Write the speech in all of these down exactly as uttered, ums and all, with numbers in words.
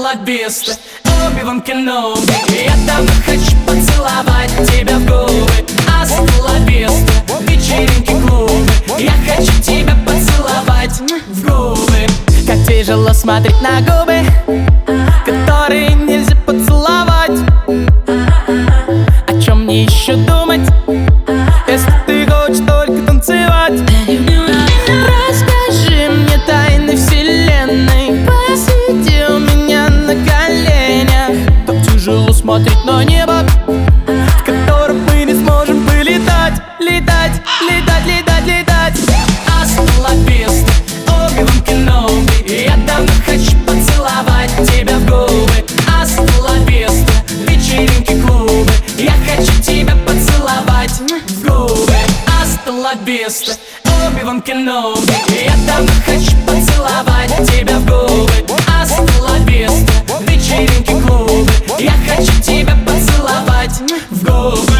ла виста, Оби-Ван Кеноби. Я давно хочу поцеловать тебя в губы. Аста ла виста, вечеринки, клубы. Я хочу тебя поцеловать в губы. Как тяжело смотреть на губы, которые нельзя поцеловать. О чем мне еще думать, если ты хочешь только танцевать? Расскажи мне тайны вселенной, посиди у меня на коленях. Так тяжело смотреть на небо, в котором мы не сможем полетать. Летать, летать, летать, летать. Аста ла виста, Оби-Ван Кеноби. Я давно хочу поцеловать тебя в губы. Аста ла виста, вечеринки, клубы. Я хочу тебя поцеловать в губы. Аста ла виста, Оби-Ван Кеноби. Я давно хочу поцеловать тебя в губы. Аста ла виста, вечеринки, клубы. Я хочу тебя поцеловать в губы.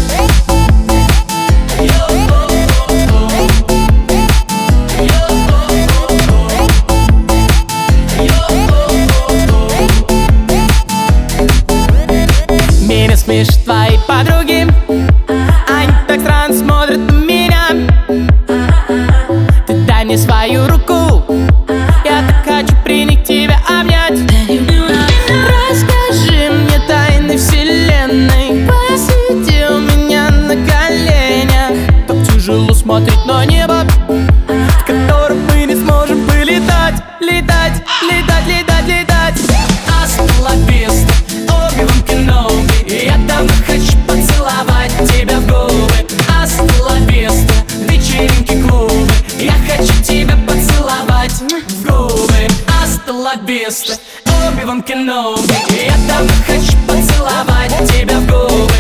Меня смешат твои подруги, они так странно смотрят на меня. Ты дай мне свою руку, я так хочу принять тебя, обнять. Расскажи мне тайны вселенной, посиди у меня на коленях. Так тяжело смотреть на небо, в котором мы не сможем полетать. Летать, летать, летать, летать. Аста ла виста, Оби-Ван Кеноби. Я давно хочу поцеловать тебя в губы. Аста ла виста, вечеринки, клубы. Я хочу тебя поцеловать в губы. Аста ла виста, Оби-Ван Кеноби. Я давно хочу поцеловать тебя в губы.